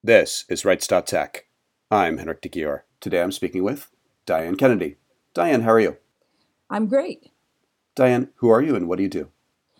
This is Rights.Tech. I'm Henrik de Gior. Today I'm speaking with Diane Kennedy. Diane, how are you? I'm great. Diane, who are you and what do you do?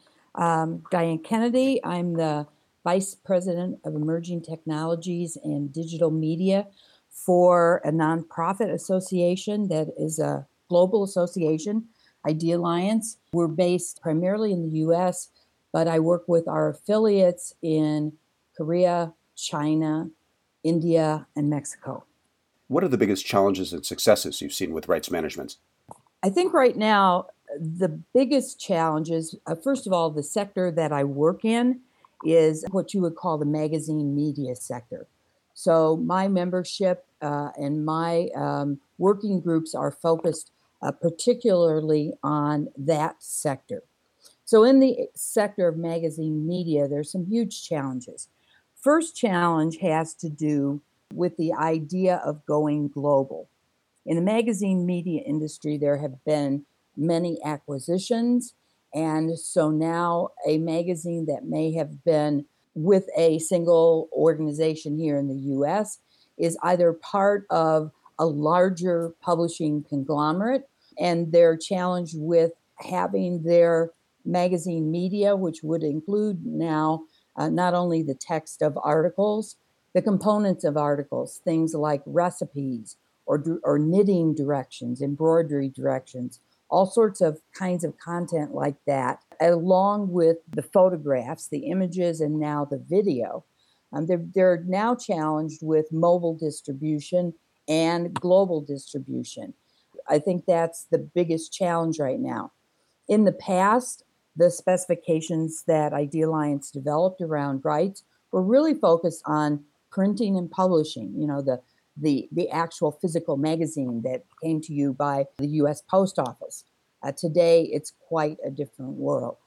Diane Kennedy. I'm the Vice President of Emerging Technologies and Digital Media for a nonprofit association that is a global association, Idea Alliance. We're based primarily in the U.S., but I work with our affiliates in Korea, China, India, and Mexico. What are the biggest challenges and successes you've seen with rights management? I think right now, the biggest challenge is, first of all, the sector that I work in is what you would call the magazine media sector. So my membership and my working groups are focused particularly on that sector. So in the sector of magazine media, there's some huge challenges. First challenge has to do with the idea of going global. In the magazine media industry, there have been many acquisitions. And so now a magazine that may have been with a single organization here in the US is either part of a larger publishing conglomerate, and they're challenged with having their magazine media, which would include now not only the text of articles, the components of articles, things like recipes, or knitting directions, embroidery directions, all sorts of kinds of content like that, along with the photographs, the images, and now the video. They're now challenged with mobile distribution and global distribution. I think that's the biggest challenge right now. In the past, the specifications that Idea Alliance developed around rights were really focused on printing and publishing, the actual physical magazine that came to you by the U.S. Post Office. Today, it's quite a different world.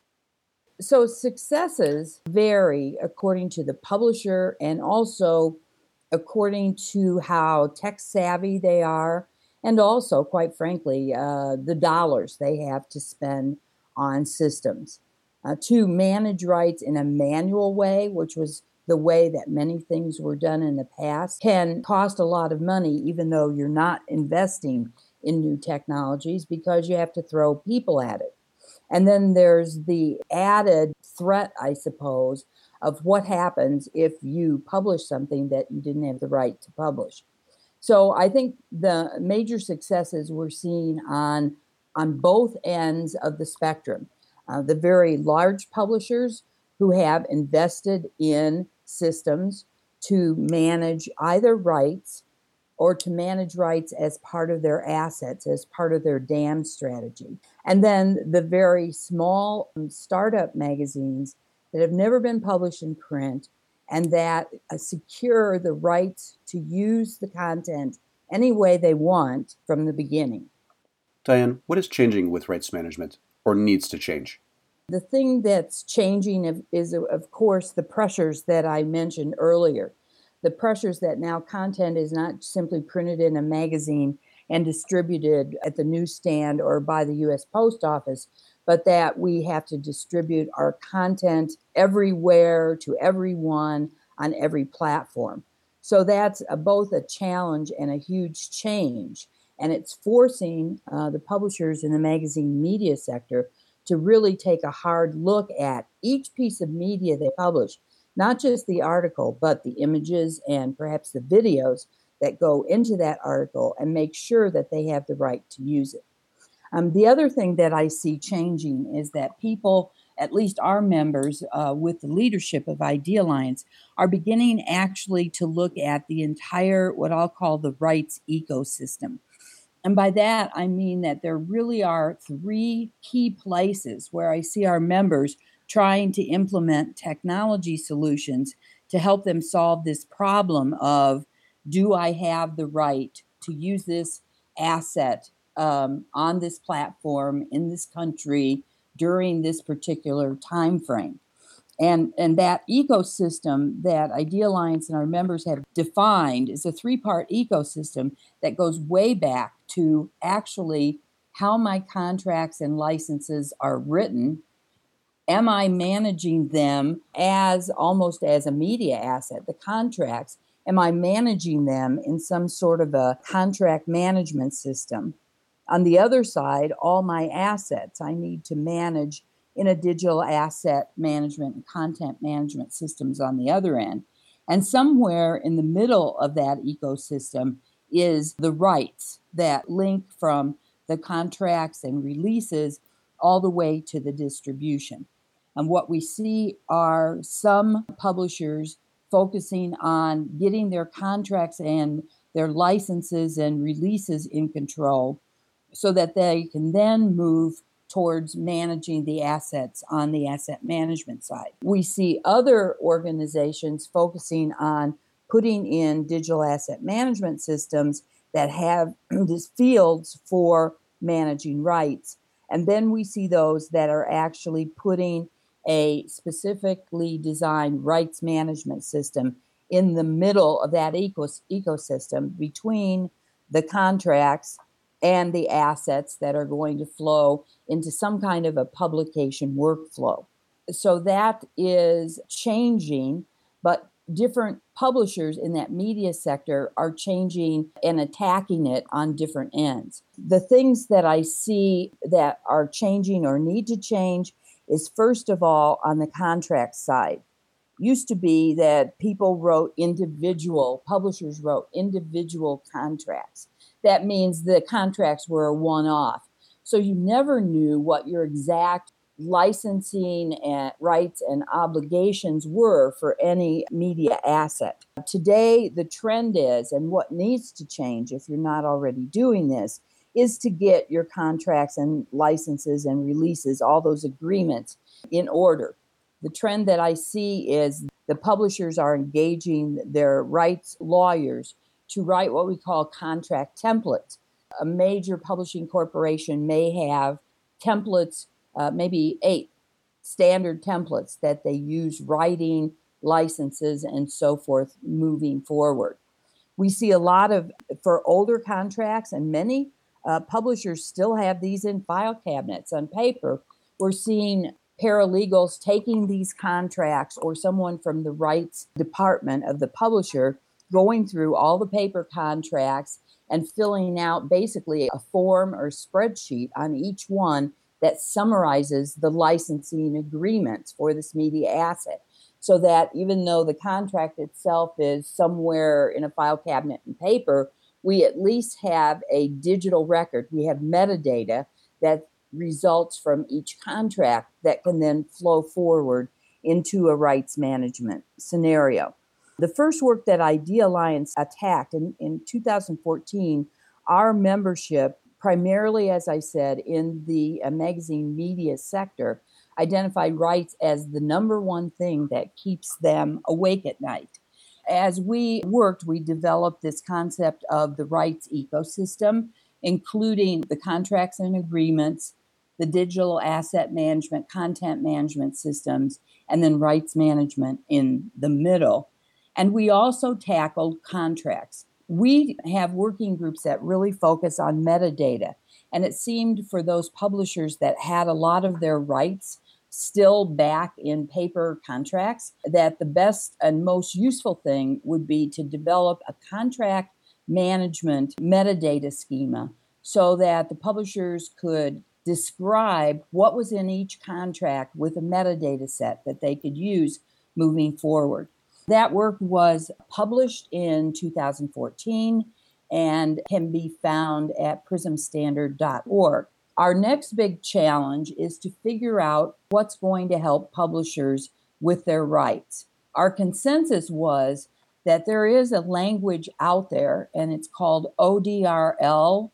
So successes vary according to the publisher and also according to how tech savvy they are, and also, quite frankly, the dollars they have to spend on systems. To manage rights in a manual way, which was the way that many things were done in the past, can cost a lot of money, even though you're not investing in new technologies, because you have to throw people at it. And then there's the added threat, I suppose, of what happens if you publish something that you didn't have the right to publish. So I think the major successes we're seeing on both ends of the spectrum. The very large publishers who have invested in systems to manage either rights or to manage rights as part of their assets, as part of their dam strategy. And then the very small startup magazines that have never been published in print and that secure the rights to use the content any way they want from the beginning. Diane, what is changing with rights management or needs to change? The thing that's changing is, of course, the pressures that I mentioned earlier. The pressures that now content is not simply printed in a magazine and distributed at the newsstand or by the U.S. Post Office, but that we have to distribute our content everywhere to everyone on every platform. So that's both a challenge and a huge change. And it's forcing the publishers in the magazine media sector to really take a hard look at each piece of media they publish, not just the article, but the images and perhaps the videos that go into that article, and make sure that they have the right to use it. The other thing that I see changing is that people, at least our members with the leadership of Idea Alliance, are beginning actually to look at the entire, what I'll call the rights ecosystem. And by that, I mean that there really are three key places where I see our members trying to implement technology solutions to help them solve this problem of, do I have the right to use this asset on this platform in this country during this particular time frame? And that ecosystem that Idea Alliance and our members have defined is a three-part ecosystem that goes way back to actually how my contracts and licenses are written. Am I managing them as almost as a media asset, the contracts? am I managing them in some sort of a contract management system? On the other side, all my assets I need to manage in a digital asset management and content management systems on the other end. And somewhere in the middle of that ecosystem is the rights that link from the contracts and releases all the way to the distribution. And what we see are some publishers focusing on getting their contracts and their licenses and releases in control so that they can then move towards managing the assets on the asset management side. We see other organizations focusing on putting in digital asset management systems that have these fields for managing rights. And then we see those that are actually putting a specifically designed rights management system in the middle of that ecosystem between the contracts and the assets that are going to flow into some kind of a publication workflow. So that is changing, but different publishers in that media sector are changing and attacking it on different ends. The things that I see that are changing or need to change is, first of all, on the contract side. Used to be that publishers wrote individual contracts. That means the contracts were a one-off. So you never knew what your exact licensing and rights and obligations were for any media asset. Today, the trend is, and what needs to change if you're not already doing this, is to get your contracts and licenses and releases, all those agreements, in order. The trend that I see is the publishers are engaging their rights lawyers to write what we call contract templates. A major publishing corporation may have templates, maybe 8 standard templates that they use writing licenses and so forth moving forward. We see a lot of, for older contracts, and many publishers still have these in file cabinets on paper. We're seeing paralegals taking these contracts, or someone from the rights department of the publisher going through all the paper contracts and filling out basically a form or spreadsheet on each one that summarizes the licensing agreements for this media asset. So that even though the contract itself is somewhere in a file cabinet in paper, we at least have a digital record. We have metadata that results from each contract that can then flow forward into a rights management scenario. The first work that Idea Alliance attacked in 2014, our membership, primarily, as I said, in the magazine media sector, identified rights as the number one thing that keeps them awake at night. As we worked, we developed this concept of the rights ecosystem, including the contracts and agreements, the digital asset management, content management systems, and then rights management in the middle. And we also tackled contracts. We have working groups that really focus on metadata. And it seemed for those publishers that had a lot of their rights still back in paper contracts, that the best and most useful thing would be to develop a contract management metadata schema so that the publishers could describe what was in each contract with a metadata set that they could use moving forward. That work was published in 2014 and can be found at prismstandard.org. Our next big challenge is to figure out what's going to help publishers with their rights. Our consensus was that there is a language out there, and it's called ODRL,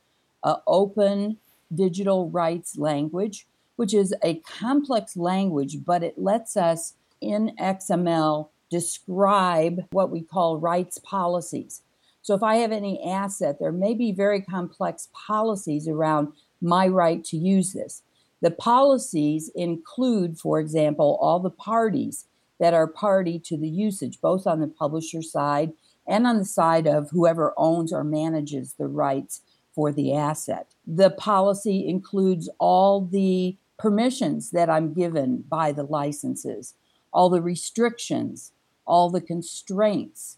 Open Digital Rights Language, which is a complex language, but it lets us in XML describe what we call rights policies. So if I have any asset, there may be very complex policies around my right to use this. The policies include, for example, all the parties that are party to the usage, both on the publisher side and on the side of whoever owns or manages the rights for the asset. The policy includes all the permissions that I'm given by the licenses, all the restrictions, all the constraints,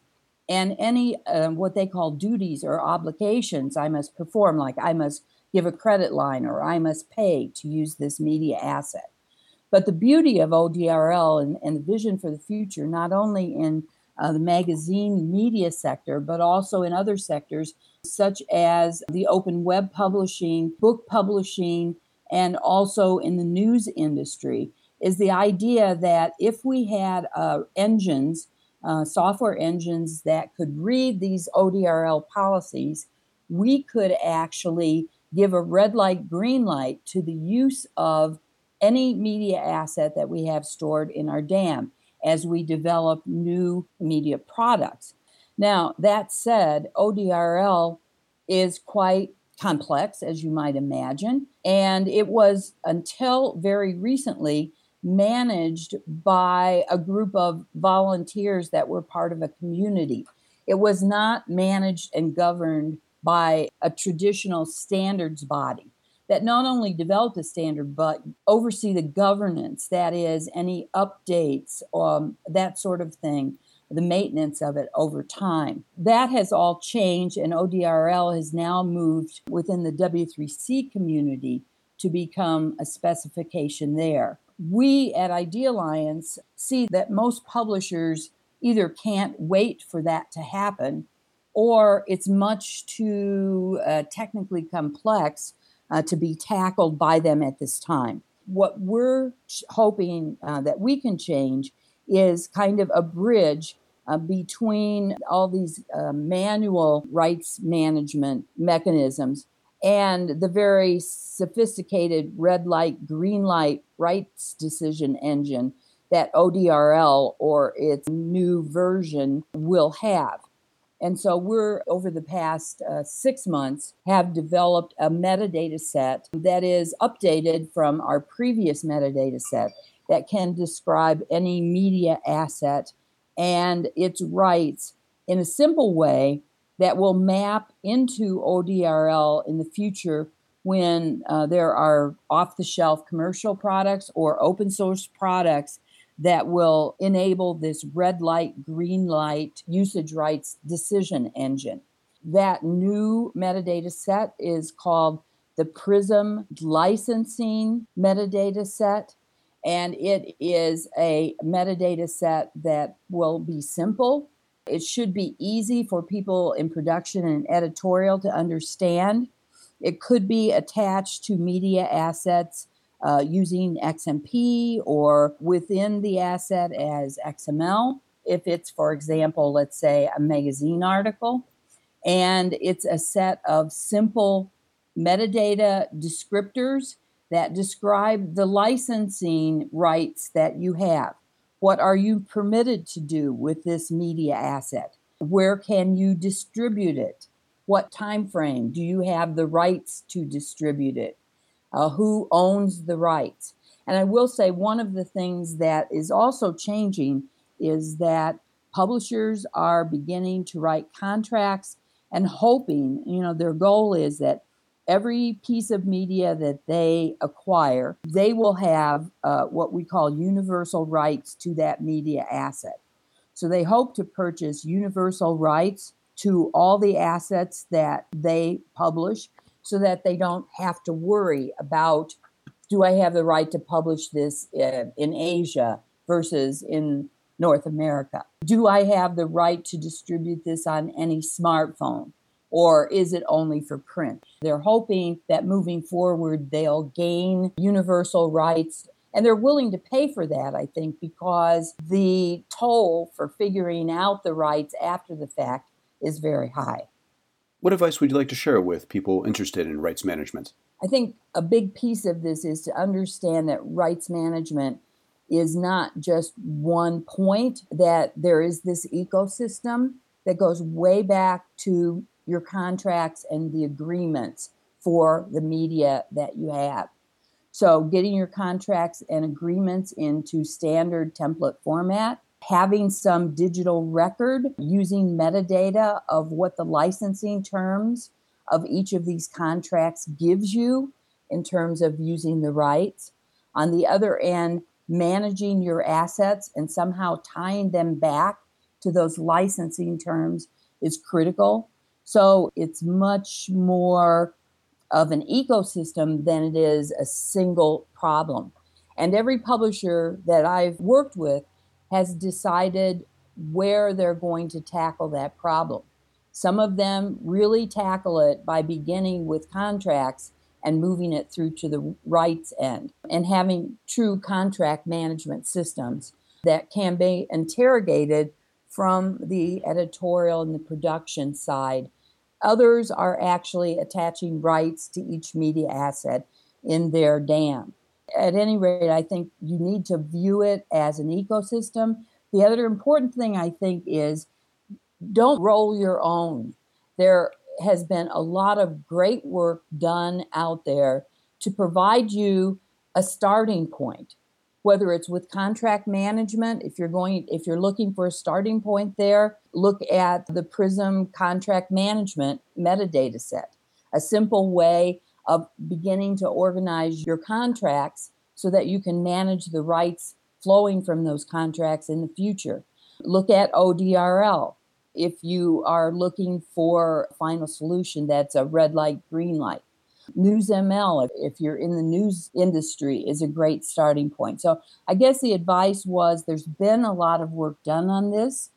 and any what they call duties or obligations I must perform, like I must give a credit line or I must pay to use this media asset. But the beauty of ODRL and the vision for the future, not only in the magazine media sector, but also in other sectors, such as the open web publishing, book publishing, and also in the news industry, is the idea that if we had engines, software engines that could read these ODRL policies, we could actually give a red light, green light to the use of any media asset that we have stored in our DAM as we develop new media products. Now, that said, ODRL is quite complex, as you might imagine, and it was until very recently managed by a group of volunteers that were part of a community. It was not managed and governed by a traditional standards body that not only develop the standard, but oversee the governance, that is, any updates, that sort of thing, the maintenance of it over time. That has all changed, and ODRL has now moved within the W3C community to become a specification there. We at Idealliance see that most publishers either can't wait for that to happen, or it's much too technically complex to be tackled by them at this time. What we're hoping that we can change is kind of a bridge between all these manual rights management mechanisms and the very sophisticated red light, green light rights decision engine that ODRL or its new version will have. And so we're, over the past 6 months, have developed a metadata set that is updated from our previous metadata set that can describe any media asset and its rights in a simple way that will map into ODRL in the future when there are off-the-shelf commercial products or open source products that will enable this red light, green light usage rights decision engine. That new metadata set is called the PRISM licensing metadata set, and it is a metadata set that will be simple. It should be easy for people in production and editorial to understand. It could be attached to media assets using XMP or within the asset as XML, if it's, for example, let's say a magazine article. And it's a set of simple metadata descriptors that describe the licensing rights that you have. What are you permitted to do with this media asset? Where can you distribute it? What time frame do you have the rights to distribute it? Who owns the rights? And I will say one of the things that is also changing is that publishers are beginning to write contracts and hoping, their goal is that every piece of media that they acquire, they will have what we call universal rights to that media asset. So they hope to purchase universal rights to all the assets that they publish, so that they don't have to worry about, do I have the right to publish this in Asia versus in North America? Do I have the right to distribute this on any smartphone? Or is it only for print? They're hoping that moving forward, they'll gain universal rights. And they're willing to pay for that, I think, because the toll for figuring out the rights after the fact is very high. What advice would you like to share with people interested in rights management? I think a big piece of this is to understand that rights management is not just one point, that there is this ecosystem that goes way back to your contracts and the agreements for the media that you have. So getting your contracts and agreements into standard template format, having some digital record using metadata of what the licensing terms of each of these contracts gives you in terms of using the rights. On the other end, managing your assets and somehow tying them back to those licensing terms is critical. So it's much more of an ecosystem than it is a single problem. And every publisher that I've worked with has decided where they're going to tackle that problem. Some of them really tackle it by beginning with contracts and moving it through to the rights end and having true contract management systems that can be interrogated from the editorial and the production side. Others are actually attaching rights to each media asset in their DAM. At any rate, I think you need to view it as an ecosystem. The other important thing, I think, is don't roll your own. There has been a lot of great work done out there to provide you a starting point, whether it's with contract management. If you're looking for a starting point there, look at the Prism contract management metadata set, a simple way of beginning to organize your contracts so that you can manage the rights flowing from those contracts in the future. Look at ODRL. If you are looking for a final solution that's a red light, green light. NewsML, if you're in the news industry, is a great starting point. So I guess the advice was there's been a lot of work done on this.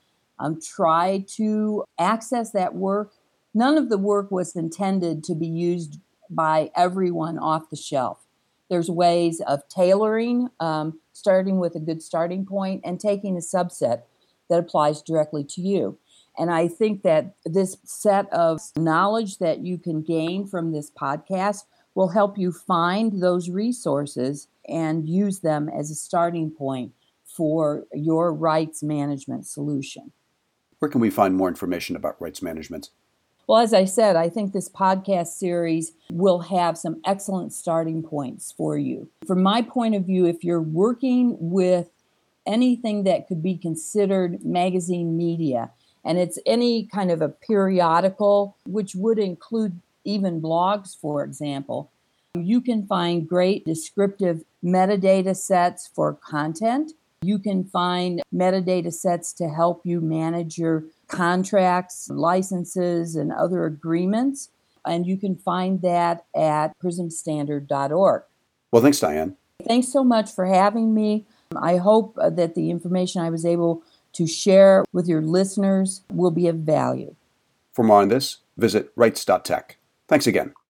Try to access that work. None of the work was intended to be used by everyone off the shelf. There's ways of tailoring, starting with a good starting point and taking a subset that applies directly to you. And I think that this set of knowledge that you can gain from this podcast will help you find those resources and use them as a starting point for your rights management solution. Where can we find more information about rights management? Well, as I said, I think this podcast series will have some excellent starting points for you. From my point of view, if you're working with anything that could be considered magazine media, and it's any kind of a periodical, which would include even blogs, for example, you can find great descriptive metadata sets for content. You can find metadata sets to help you manage your contracts, licenses, and other agreements. And you can find that at prismstandard.org. Well, thanks, Diane. Thanks so much for having me. I hope that the information I was able to share with your listeners will be of value. For more on this, visit rights.tech. Thanks again.